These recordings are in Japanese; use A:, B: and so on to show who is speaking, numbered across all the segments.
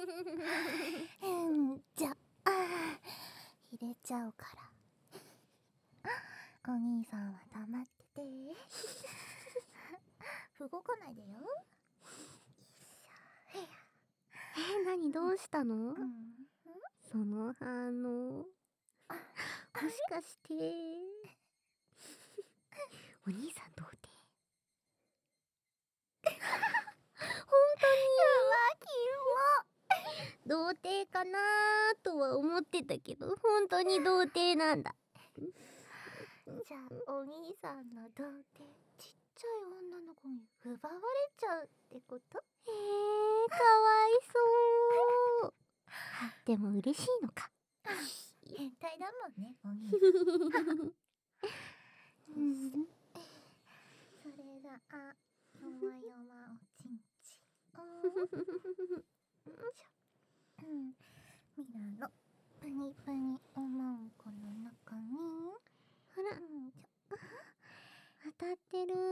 A: じゃあ入れちゃうから。お兄さんは黙ってて。動かないでよ。
B: 何どうしたの？
A: うん、
B: その反応。もしかして、お兄さん童貞？本当に童貞かなーとは思ってたけど、本当に童貞なんだ。
A: じゃあお兄さんの童貞、ちっちゃい女の子に奪われちゃうってこと？
B: かわいそう。でも嬉しいのか。
A: 変態だもんね、お兄さん。それが弱々おちんちん。ミラのプニプニおまんこの中に、
B: ほら、当たってる。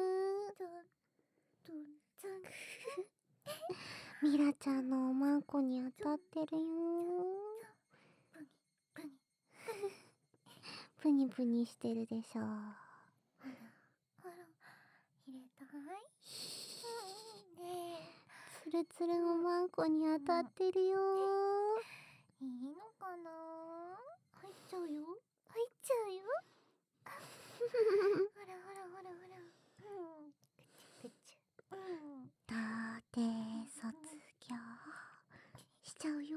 B: ミラちゃんのおまんこに当たってるよ。プニプニしてるでしょ。
A: ほら入れたい？
B: つるつるおまんこに当たってるよ。
A: いいのかな？入っちゃうよ。入っちゃうよ。ほらほらほらほら。くちゅくちゅ。
B: 童貞卒業しちゃうよ。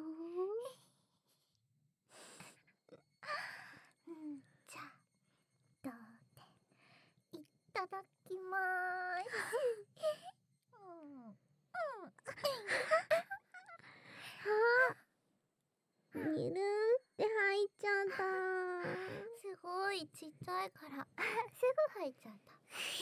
A: じゃあ童貞いただきまーす。
B: にるんって入っちゃった。
A: すごいちっちゃいからすぐ入っちゃった。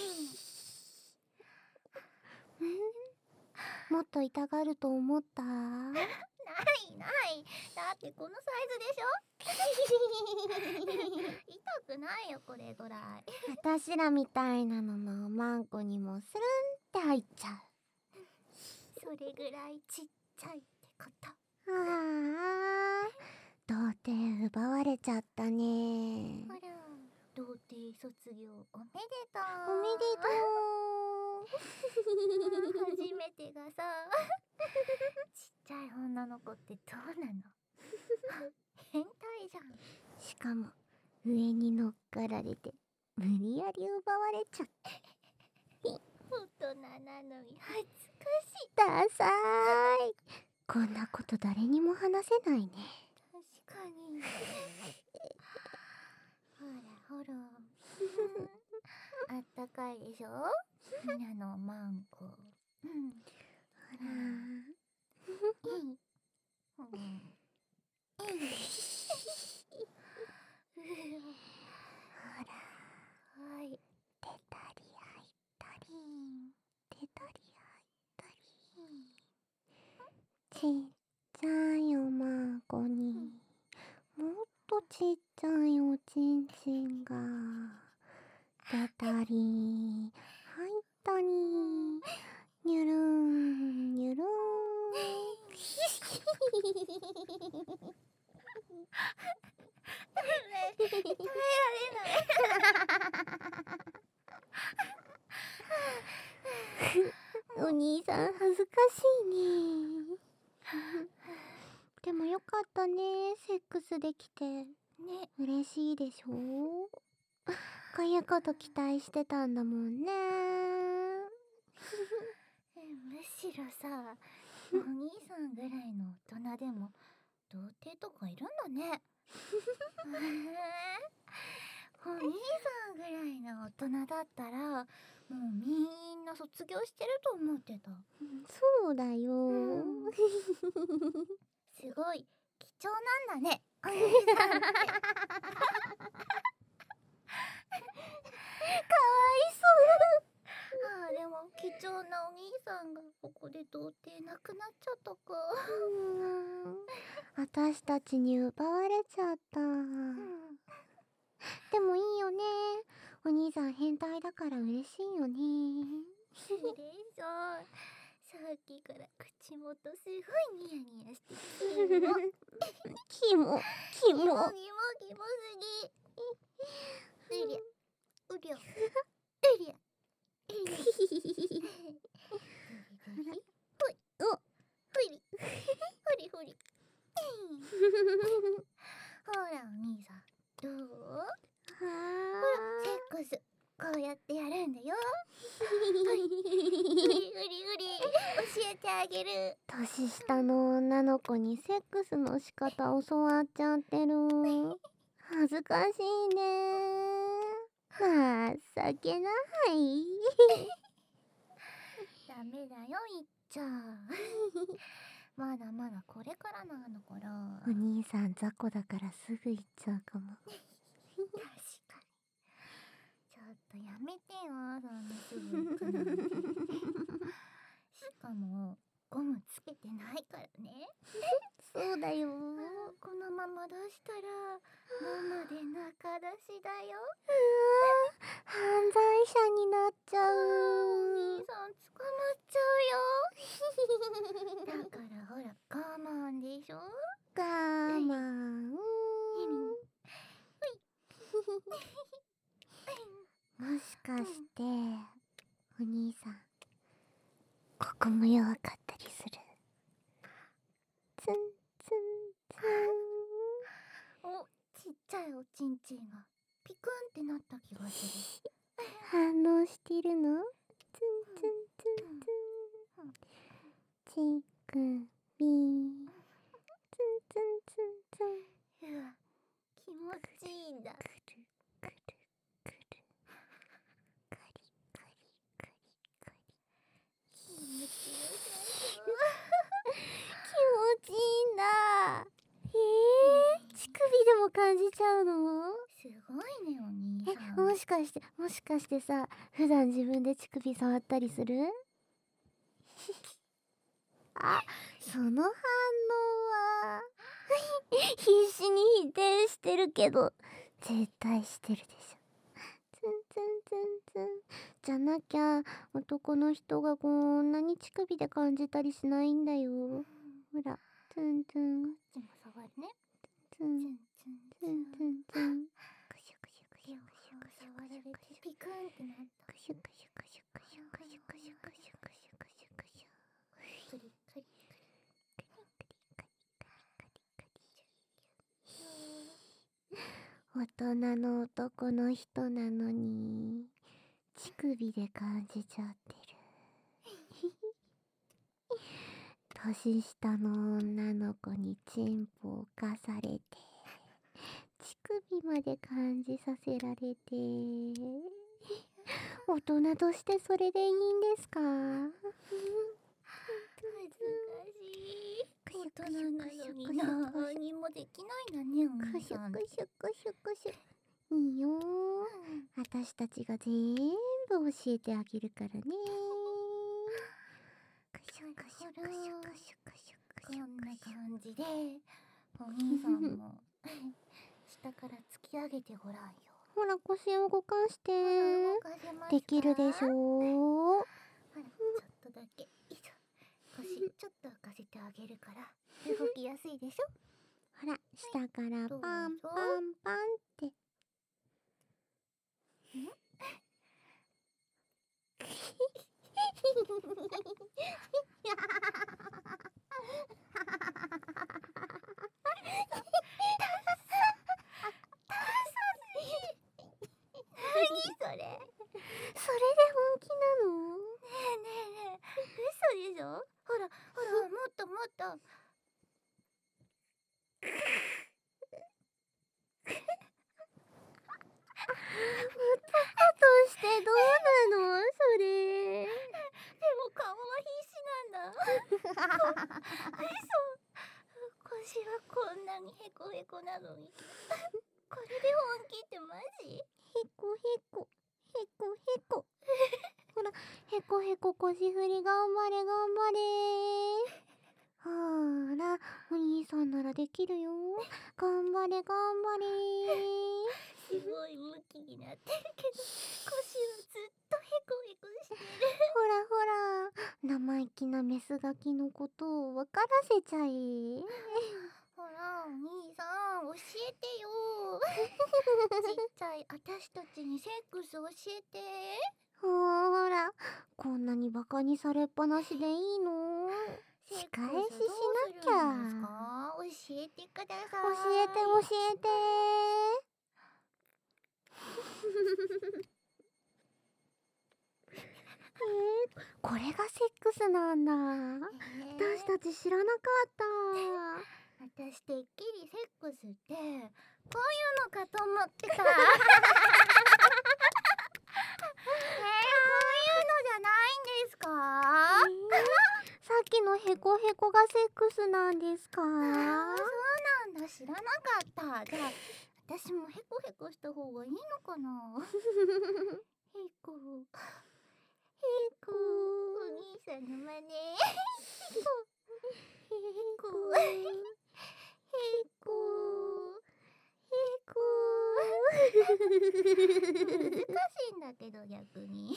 B: もっと痛がると思った？
A: ないない。だってこのサイズでしょ。痛くないよこれぐらい。
B: 私らみたいなののおまんこにもスルンって入っちゃう。
A: それぐらいちっちゃいってこと。
B: ああ、童貞奪われちゃったね。
A: ほら、童貞卒業おめでとう。
B: おめでとう。
A: 初めてがさ、ちっちゃい女の子ってどうなの？変態じゃん。
B: しかも上に乗っかられて無理やり奪われちゃって。
A: 大人なのに恥ずかしい。
B: ダサーい。こんなこと誰にも話せないね。
A: 確かに。ほらほら。あったかいでしょ？みんなのマンコ。ほら。はい。
B: 出たり入ったり、出たり入ったり。ちっちゃいおまんこにもっとちっちゃいおちんちんが出たり入ったり、にゅるんにゅるん。
A: 耐えられない。
B: お兄さん恥ずかしいね。でもよかったね、セックスできて。
A: ね、
B: 嬉しいでしょ？こういうこと期待してたんだもんね。
A: むしろさ、お兄さんぐらいの大人でも童貞とかいるんだね。お兄さんぐらいの大人だったらもうみんな卒業してると思ってた。
B: そうだよ。
A: すごい貴重なんだね、お兄さんって。
B: かわいそう。
A: でも貴重なお兄さんがここで童貞なくなっちゃったか。
B: 私たちに奪われちゃった。でもいいよね。お兄さん変態だから嬉しいよね。
A: 嬉しそう。そっきから口元すごいニヤニヤして
B: キモ
A: キモすぎ。うりゃうりゃうりゃほい
B: お
A: ほいりほりほりほらお兄さんどう？ほらセックスこうやってやるんだよ。うり教えてあげる。
B: 年下の女の子にセックスの仕方教わっちゃってる。恥ずかしいね。情けない。
A: ダメだよいっちゃまだまだこれからなのから。
B: お兄さん雑魚だからすぐ行っちゃうかも。
A: 確かに。ちょっとやめてよ、そんなすぐ行くなんて。しかもゴムつけてないからね。
B: そうだよ。
A: このまま出したら生で中出しだよ。
B: 犯罪者になっちゃ
A: お
B: う。
A: 兄さん捕まっちゃうよ。だからほら我慢でしょ。
B: 我慢。もしかしてお兄さんここも弱かったりする？ツンツンツン。
A: お、ちっちゃいおちんちんがピクンってなった気がする。
B: 反応してるの？ツンツンツンツン。ちくび。ツンツンツンツン。
A: うわ、気持ちいいんだ。
B: くるくるくる。カリカリカリカリ。
A: 気持ちよさ
B: 気持ちいいんだ。乳首でも感じちゃうの？
A: すごいねお兄さん。
B: もしかしてさ、普段自分で乳首触ったりする？あ、その反応は必死に否定してるけど絶対してるでしょ。ツンツンツンツン。じゃなきゃ男の人がこんなに乳首で感じたりしないんだよ。ほら、ツンツン
A: こっちも触るね。
B: ツン
A: ツンツン
B: ツンツンツン。クシュクシュクシュ
A: 両
B: クシュ
A: 方
B: クシュ
A: 触られてピクンってなった。
B: クシュクシュクシュクシュクシュクシュクシュクシュクシュクシュ。
A: クリクリ
B: 大人の男の人なのに乳首で感じちゃってる。年下の女の子にチンポを犯されて乳首まで感じさせられて大人としてそれでいいんですか？
A: 恥ずかしい。大人なのに何もできないんだねお
B: クシュ
A: 兄さん。
B: クシュクシュクシュ。いいよー。私たちが全部教えてあげるからね。クシュクシュクシュクシュクシュクシュクシュ。
A: こんな感じでお兄さんも下から突き上げてごらんよ。
B: ほら腰を動かして
A: 動かせますか？
B: できるでしょう。
A: ほらちょっとだけ腰ちょっと浮かせてあげるから動きやすいでしょ。
B: ほら下から
A: どうぞ
B: パンパンパンって。
A: 何それ？
B: それで本気なの？
A: ねえ嘘でしょ。ほらもっともっと。
B: 男としてどうなのそれ？
A: でも顔は必死なんだ。嘘。腰はこんなにヘコヘコなのにこれで本気ってマジ？
B: へこへこへこへこ。ほらへこへこ腰振り頑張れ頑張れ。ほらお兄さんならできるよ。頑張れ頑張れ。
A: すすごいムキになってるけど、腰はずっとヘコヘコしてる。
B: ほらほら、生意気なメスガキのことを分からせちゃえ。
A: ほら、お兄さん、教えてよ。ちっちゃい私たちにセックス教えて。
B: ほら、こんなにバカにされっぱなしでいいの？仕返ししなきゃ。
A: 教えてください。
B: 教えて教えて。これがセックスなんだ。私たち知らなかった。
A: 私てっきりセックスってこういうのかと思ってた。こういうのじゃないんですか？
B: さっきのヘコヘコがセックスなんですか？
A: そうなんだ、知らなかった。じゃあ私もヘコヘコした方がいいのかな？ヘコヘコ、お兄さんの真似。ヘコヘコ難しいんだけど逆に。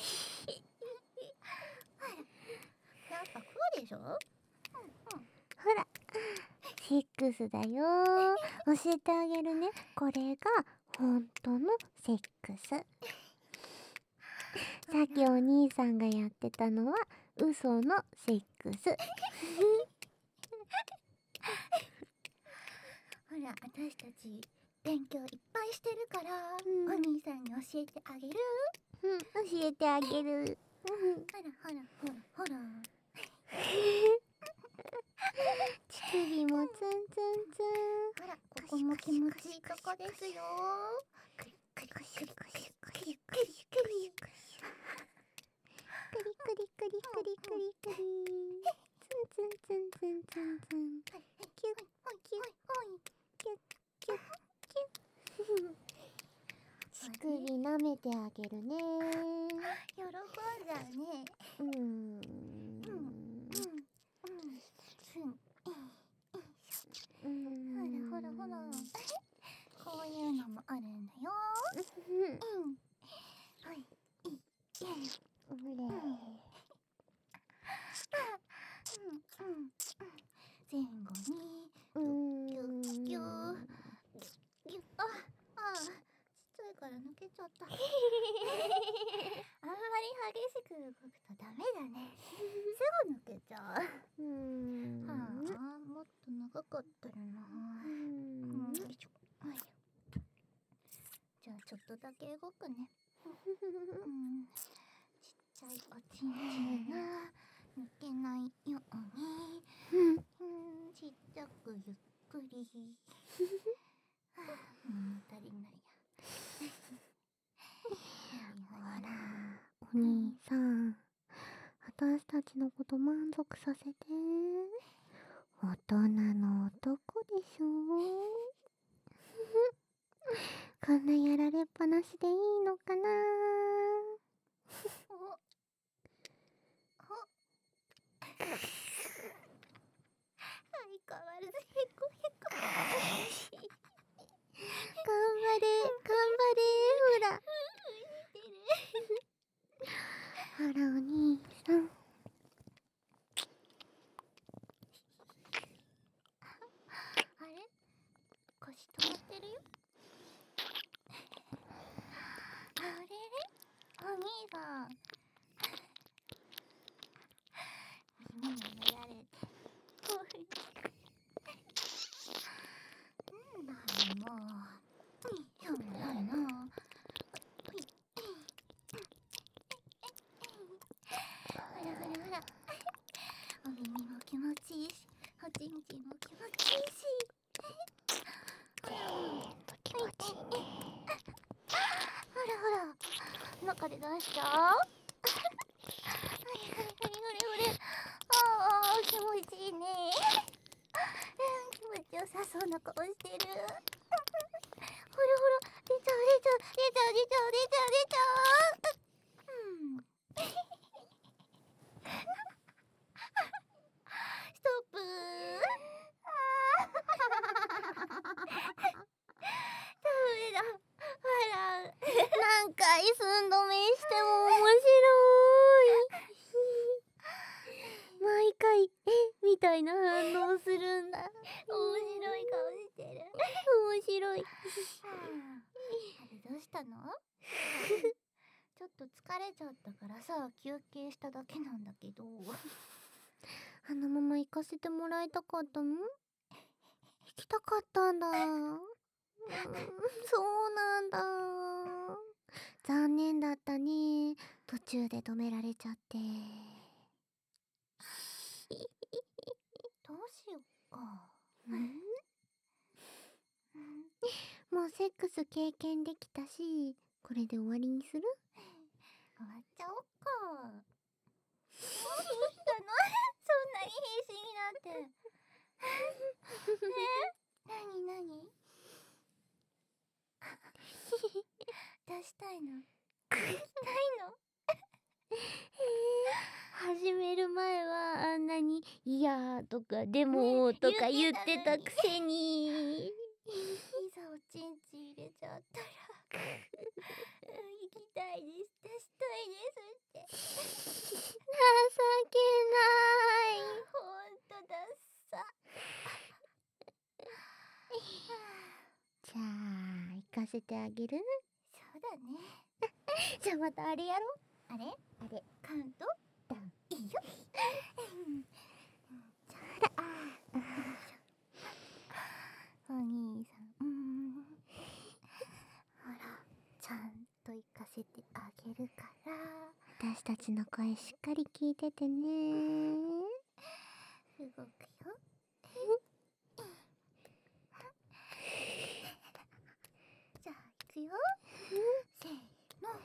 A: やっぱこうでしょ？
B: ほら、セックスだよ。教えてあげるね。これが本当のセックス。さっきお兄さんがやってたのは嘘のセックス。
A: ほら、私たち勉強いっぱいしてるから、
B: うん
A: お兄さんに教えてあげる。
B: 教えてあげる。
A: ほらほらほらほら。
B: 乳首もツンツンツン。
A: ほら、ここも気持ちいいとこですよ。クリクリクリクリクリクリクリクリ。
B: クリクリクリクリクリクリ。ツンツンツンツンツンツン。キュッキュッキュッキュッキュッ。乳首舐めてあげるね。
A: 喜んじゃうね。ほらほらほら。こういうのもあるんだよ。はい。前後にギュッギュッギュッ。ちっちゃいから抜けちゃった。あんまり激しく動くとダメだね。すぐ抜けちゃう。もっと長かったらな。よいしょ。じゃあちょっとだけ動くね。ちっちゃいおちんちんが抜けないように。ちっちゃくゆっくり。足りないや。
B: ほら、お兄さん、私たちのこと満足させて。大人の男でしょ。こんなやられっぱなしでいいのかな。
A: 相変わらずヘコヘコ。
B: 頑張れ、頑張れ、ほら。ほら、お兄さん。
A: あれ？腰止まってるよ。あれれ？お兄さん。耳にやられて。もう。しょうがないな。ほらほらほら。お耳も気持ちいいし、おちんちんも気持ちいいし。
B: 気持ちいいね。
A: ほらほら、中で出しちゃう？気持ちいいね。気持ちよさそうな顔してる。ほらほら、出ちゃう。ストップ。ダメだ。笑
B: 界みたいな反応するんだ。
A: 面白い顔してる。
B: 面白い。
A: あれどうしたの？ちょっと疲れちゃったからさ、休憩しただけなんだけど。
B: あのまま行かせてもらいたかったの？行きたかったんだ。そうなんだ。残念だったね。途中で止められちゃって。
A: どうしよっか。
B: もうセックス経験できたし、これで終わりにする？
A: 終わっちゃおっか。どうしたの？そんなに必死になって。なに出したいの？行きたいの？
B: 始める前はあんなに「いやー」とか「でも」とか言ってたくせに。
A: いざおちんち入れちゃったら行きたいです、出したいですって。
B: 情けない。
A: ほんとだっさ。
B: じゃあ行かせてあげる？
A: そうだね。
B: じゃあまたあれやろう。
A: あれカウントダウン。いいよ。お兄さん、ほら、ちゃんと行かせてあげるから。
B: 私たちの声しっかり聞いててね。
A: 動くよ。じゃあ行くよ。せーの。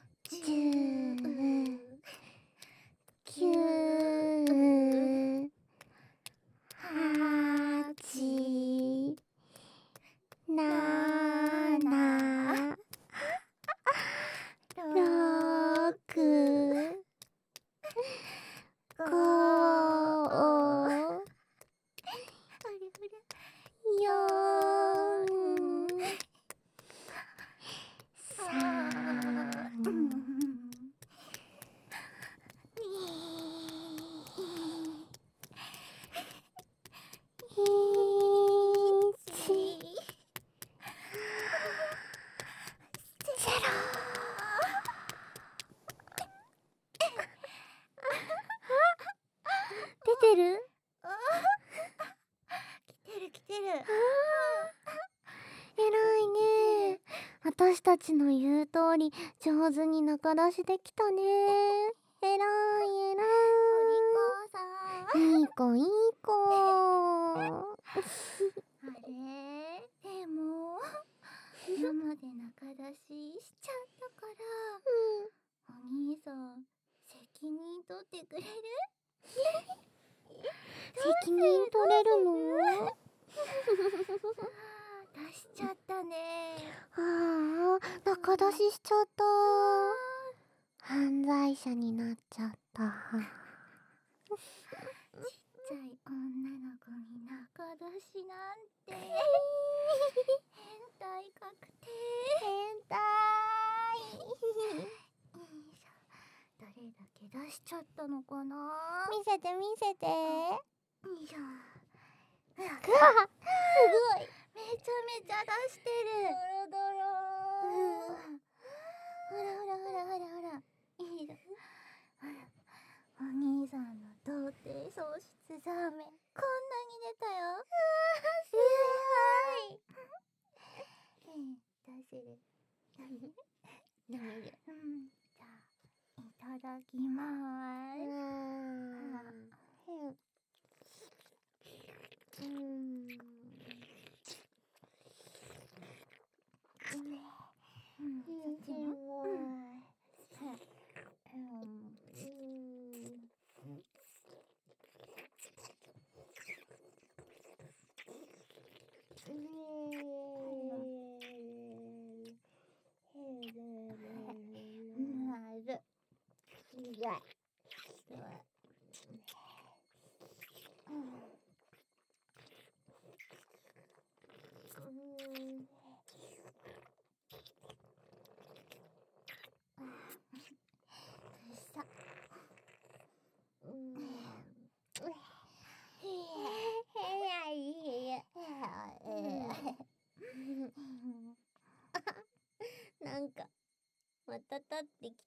B: 10、9、8、7、6、5、4、3、出てる？
A: 来てる。
B: 偉いね。私たちの言う通り上手に中出しできたね。偉い。
A: お利口さん。
B: いい子いい子。
A: あれでも生で中出ししちゃったから、お兄さん責任取ってくれる？
B: 責任取れるの？
A: 出しちゃったね。
B: ああ、中出ししちゃった。犯罪者になっちゃった。
A: ちっちゃい女の子に中出しなんて変態確定。
B: 変態。
A: どれだけ出しちゃったのかな？
B: 見せて。
A: よいしょ。すごい。めちゃめちゃ出してる。
B: ドロ
A: ほら。いいよ。お兄さんの童貞喪失ザーメン、こんなに出たよ。すごい。出せる。
B: 飲める。
A: じゃあいただきまー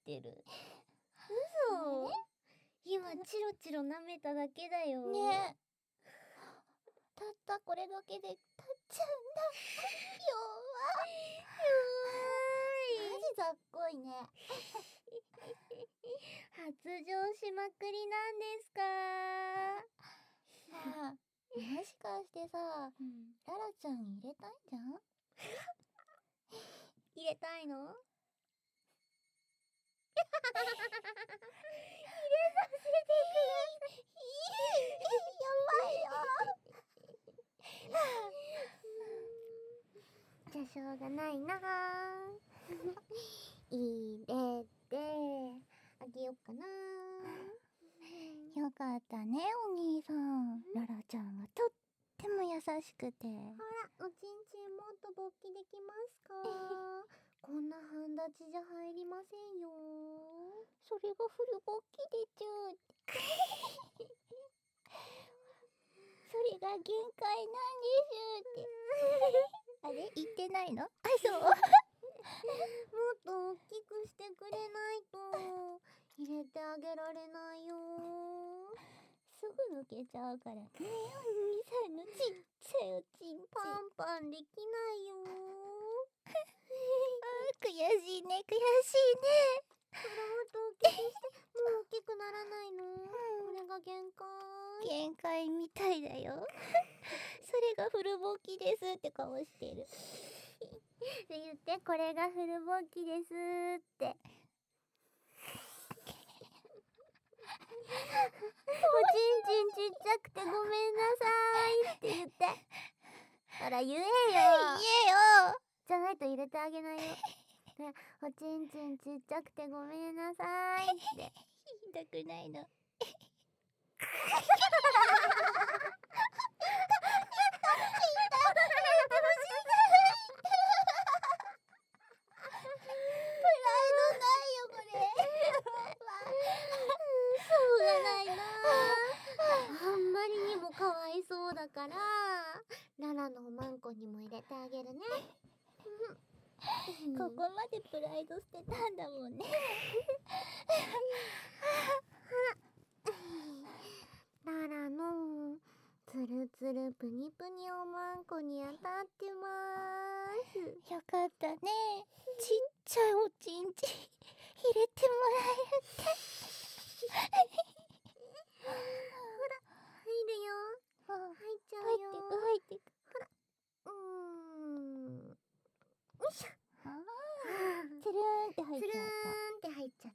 C: てる。嘘。今チロチロ舐めただけだよ。
A: ねえ。たったこれだけで立っちゃうんだ。弱い。マジざっこいね。
C: 発情しまくりなんですか？
A: さあ、もしかしてさ、ララちゃん入れたいんじゃん？
C: 入れたいの？入れさせてください。やばいよ。じゃあしょうがないな。入れてあげようかな。
A: よかったね、お兄さん。ララちゃんはとっても優しくて。
C: ほら、おちんちんもっと勃起できますか？こんな半立ちじゃ入りませんよ。
A: それがフル勃起でちゅーって。それが限界なんですって。あれ言ってないの？あ、そう。
C: もっと大きくしてくれないと入れてあげられないよ。
A: すぐ抜けちゃうからね。お兄さんのちっちゃいおちんちん。
C: パンパンできないよ。
A: 悔しいね、悔しいね。
C: ほら、もっと大きくして。もう大きくならないの？これが限界。
A: 限界みたいだよ。それがフル勃起ですって顔してる。
C: 言って、これがフル勃起ですって。おちんちんちっちゃくてごめんなさいって言って。ほら、言えよ。
A: 言えよ。
C: じゃないと入れてあげないよ。ね、おちんちんちっちゃくてごめんなさいって。
A: 言いたくないの。
C: だからララのおまんこにも入れてあげるね。
A: ここまでプライド捨てたんだもんね。
C: ララのつるつるぷにぷにおまんこに当たってます。
A: よかったね。ちっちゃいおちんちん入れてもらえるって。
C: ほら、入るよ。入っちゃうよ。
A: 入ってく。
C: ほら。よいしょ。
A: つるーんって入っ
C: つる
A: ちゃった。
C: ーんって入っちゃった。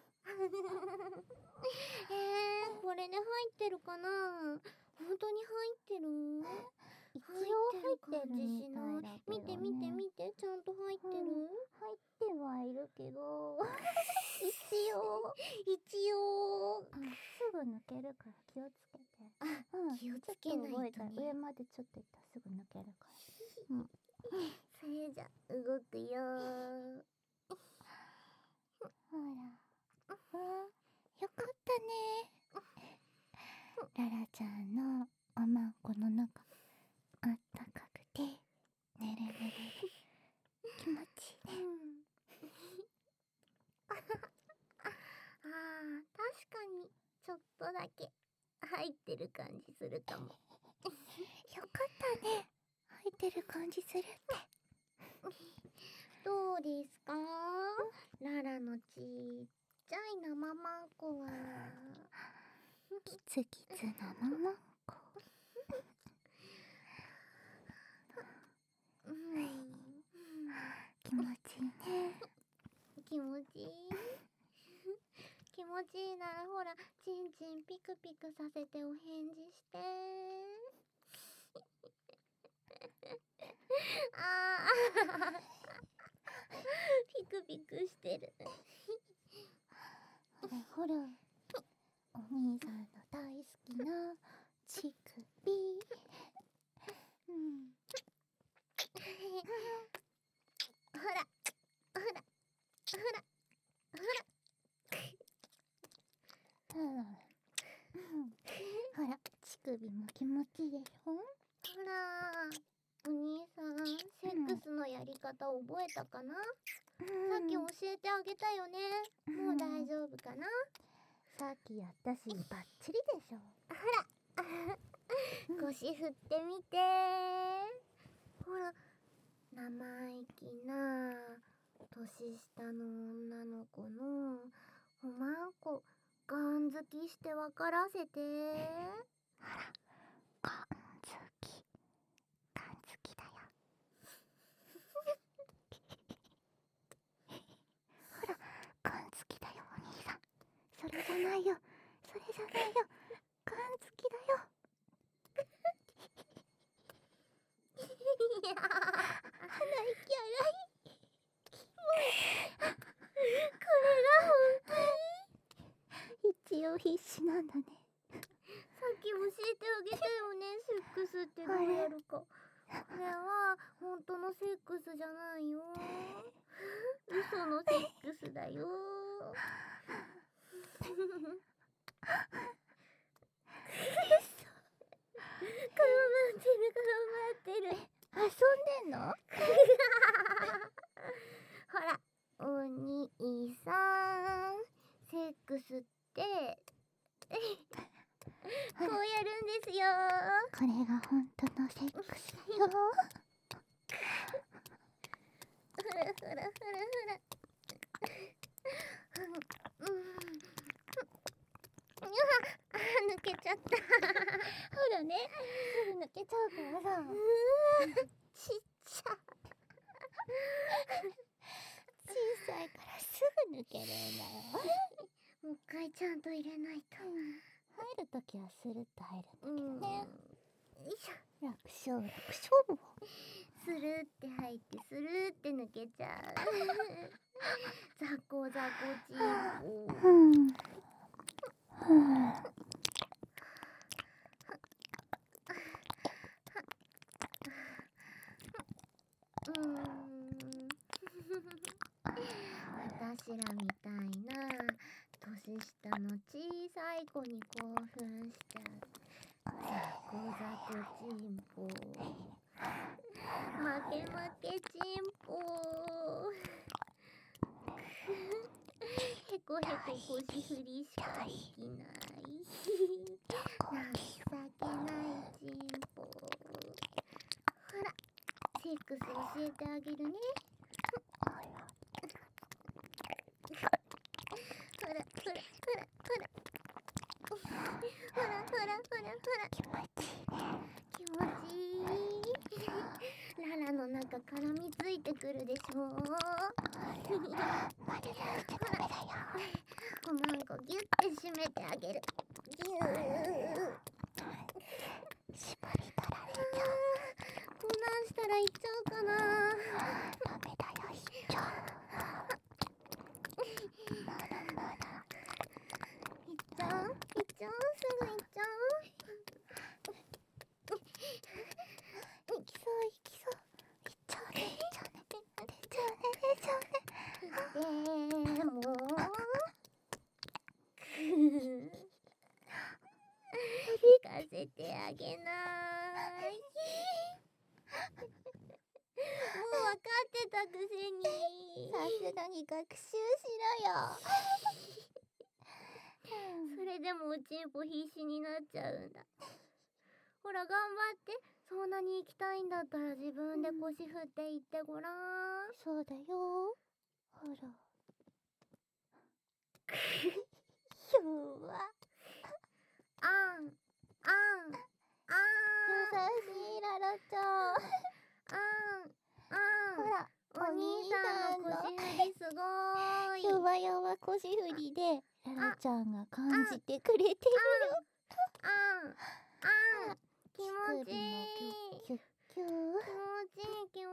C: これで入ってるかな？本当に入ってる？
A: 一応入ってるみたいだけどね。
C: 見て見て見て、ちゃんと入ってる？
A: 入ってはいるけど一応すぐ抜けるから気をつけて。
C: 気をつけないとね。
A: ちょっと動いたら上までちょっといったらすぐ抜けるから。
C: それじゃ動くよ。
A: ほら、よかったね。ララちゃんのおまんこの中あったかくてねるねる気持ちいいね。
C: 確かにちょっとだけ入ってる感じするかも。
A: よかったね。入ってる感じするって。
C: どうですか？ララのちっちゃい生まんこは
A: キツキツなままんこ。気持ちいいね。
C: 気持ちいい。気持ちいいならほら、ちんちんピクピクさせてお返事して。ピクピクしてる。
A: ほら、お兄さんの大好きな乳首。
C: ほら、ほら、ほら、
A: ほら、乳首も気持ちいいでしょ。
C: ほら、お兄さん、セックスのやり方覚えたかな？ っき教えてあげたよね。もう大丈夫かな。
B: さっきやったしバッチリでしょ。
C: 腰振ってみて。ほら、生意気な年下の女の子のおまんこガン好きして分からせて。
B: ガン好きだよ。ほら、ガン好きだよお兄さん。それじゃないよ。ガン好きだよ。
C: いやー、鼻息荒い。これが本当に。
B: 一応必死なんだね。
C: さっき教えてあげたよね、セックスってどうやるか。これは本当のセックスじゃないよ。嘘のセックスだよ。絡まってる。
B: 遊んでんの？
C: ほら、お兄さん、セックスってこうやるんですよ。
B: これが本当のセックスだよ。
C: ほらほらほらほら。抜けちゃった。
B: ほらね、すぐ抜けちゃうからさ。
C: ちっちゃ。
B: 小さいからすぐ抜けるんだよ。
C: もう一回ちゃんと入れないと。
B: 入るときはスルッと入るんだけどね。
C: よいしょ。
B: 楽勝
C: スルって入ってスルって抜けちゃう。ザコザコチンポ。私らみたいな年下の小さい子に興奮しちゃう。ザコザコチンポ。負け負けチンポ。へこへこ腰振りしかできない。情けないチンポ。ほら、セックス教えてあげるね。ほらほらほらほら。ほらほらほらほら。
B: 気持ち
C: 気持ちいい。ララの中絡みついてくるでしょ。
B: まだやめちゃダメだよ。
C: おまんこギュッて締めてあげる。ギュー。
B: 縛り取られちゃう。
C: こんなんしたらいっちゃうかな。
B: ダメだよ、いっちゃう。まだまだ。
C: いっちゃう？いっちゃう？すぐいっちゃう？
B: いきそういきそう。いっちゃうね、いっちゃうね。出ちゃうね、出ちゃうね。
C: でも聞かせてあげない。もう分かってたくせに。
B: さすがに学習しろよ。
C: それでもおちんぽ必死になっちゃうんだ。ほら頑張って。そんなに行きたいんだったら自分で腰振って行ってごらん。
B: そうだよ。ほら。弱。
C: あん、あん、あん。
B: 優しいララちゃん。
C: あん、あん。
B: ほら、
C: お兄さんの腰振りすごーい。
B: 弱々腰振りでララちゃんが感じてくれてるよ。
C: あん、あん。気持ちいい。
B: キュッキュッ。
C: 気持ちいい気持ちいい。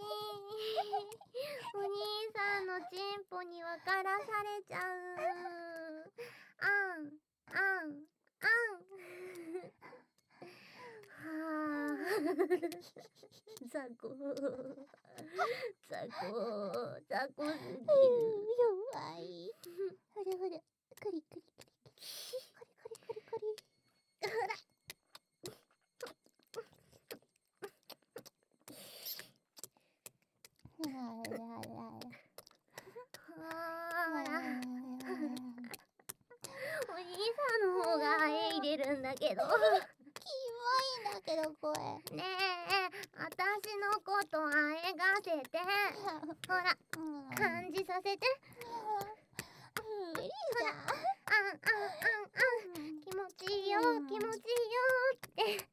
C: お兄さんのチンポに分からされちゃう。あんあんあん。はあ。ザコザコザコすぎる。
B: 弱い。ほらほら、クリクリクリクリ。クリクリクリクリ。
C: ほら。
B: ララララ。
C: るんだけど。
A: キモいんだけど声。
C: ねえ、私のことあえがせて。ほら、感じさせて。
A: 無理じゃん。
C: 気持ちいいよ、気持ちいいよって。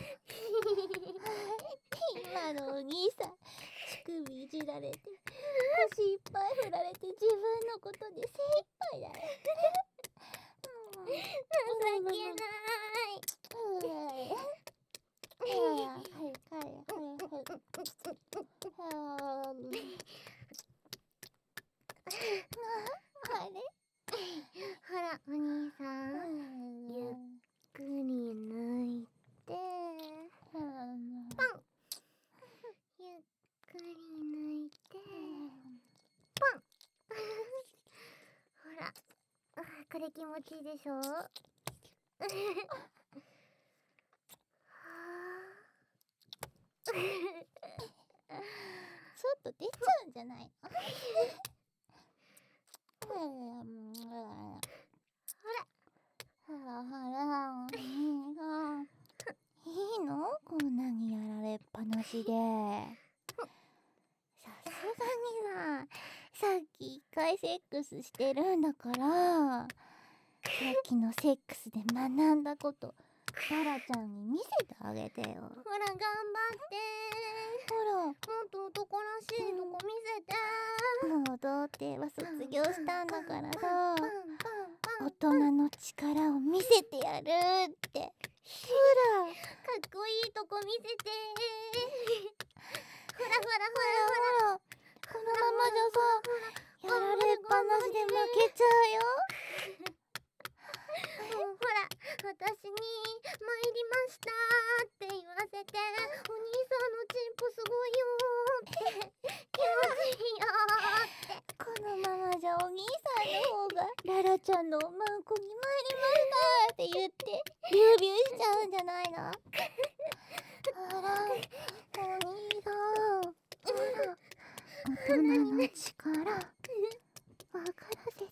A: 今のお兄さん、乳首いじられて、腰いっぱい振られて、自分のことで精一杯だよ。
C: 情けない。
A: あれ？
C: ほら、お兄さん、ゆっくり抜いて。ポン。ゆっくり抜いて。ポン。ほら、これ気持ちいいでしょ？
A: ちょっと出ちゃうんじゃないの？いいの？こんなにやられっぱなしで。さすがにさっき一回セックスしてるんだから、さっきのセックスで学んだことタラちゃんに見せてあげてよ。
C: ほら、頑張って。
A: ほら、
C: もっと男らしいとこ見せて。
A: もう童貞は卒業したんだからさ、
C: パン
A: 大人の力を見せてやるって。ほら、
C: かっこいいとこ見せて。ほらほらほらほら。
A: このままじゃさ、やられっぱなしで負けちゃうよ。
C: ほら、私に参りましたって言わせて、お兄さんのチンポすごいよって気持ちいいよって。
A: このままじゃお兄さんの方がララちゃんのおまんこに参りましたって言ってビュービューしちゃうんじゃないの？あら、お兄さん、ほら、大人の力分からせてよ。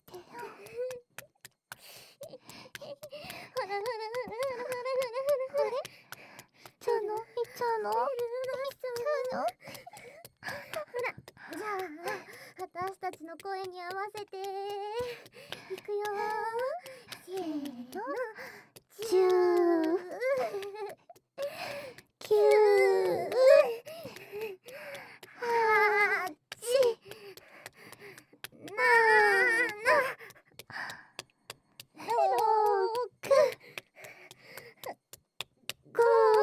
C: ほらほらほらほらほらほらほら。
A: いっちゃうの？いっちゃうの？
C: じゃあ、私たちの声に合わせていくよ。せーの。
A: 10、9、
C: 8、7、6、5、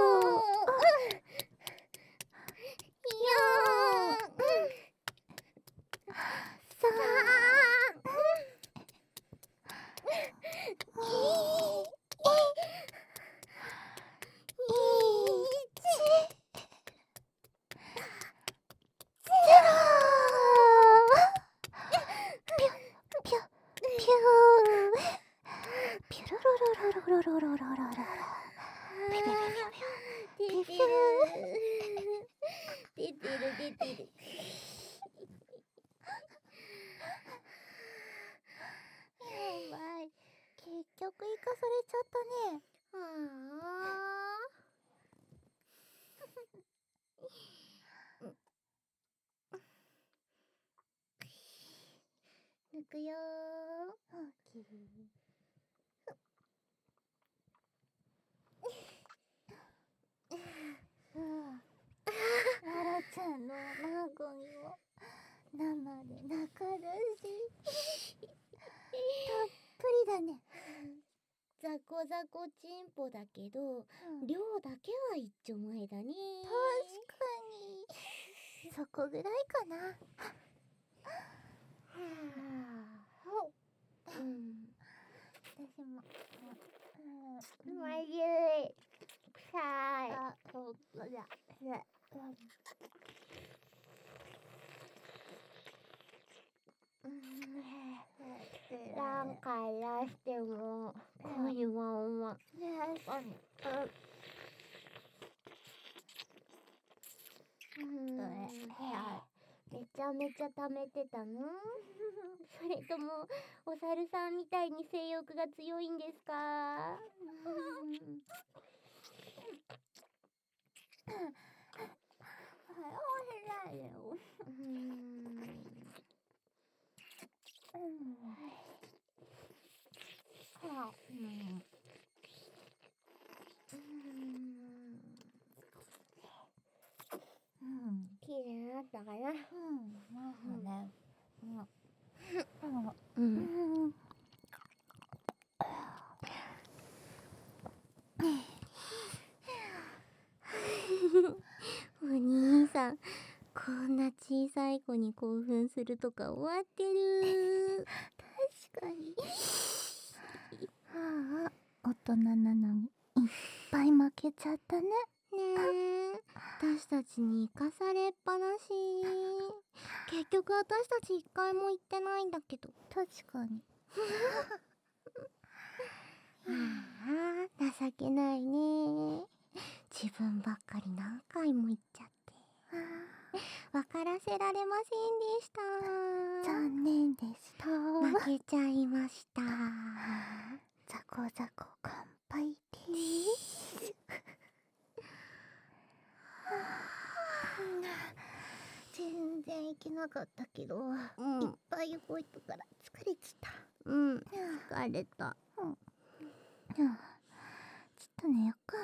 C: 出てる。
A: やばい、結局生かされちゃったね。
C: 抜くよ
A: ララちゃんのマンゴにも生で中だし、たっぷりだね。
C: ザコザコチンポだけど、量だけは一丁前だね。
A: 確かにそこぐらいかな。私も
C: まずい。臭い。
A: そうだ。
C: 何回出しても恋は重い。めちゃめちゃ溜めてたの？それともお猿さんみたいに性欲が強いんですか？
A: 偉いよ。
B: 綺麗になったかな。
A: なんかね。
B: お兄さん、こんな小さい子に興奮するとか終わってる。
A: 確かに。大人なのにいっぱい負けちゃったね。
B: ねえ、私たちに生かされっぱなし。結局私たち一回も行ってないんだけど。
A: 確かに。
B: 情けないね。自分ばっかり何回も行っちゃって。分からせられませんでした。
A: 残念でした。
B: 負けちゃいました。
A: ザコザコ乾杯です。全然行けなかったけど、いっぱい動いたから疲れちゃった。
B: 疲れた。
A: ちょっと寝よっか。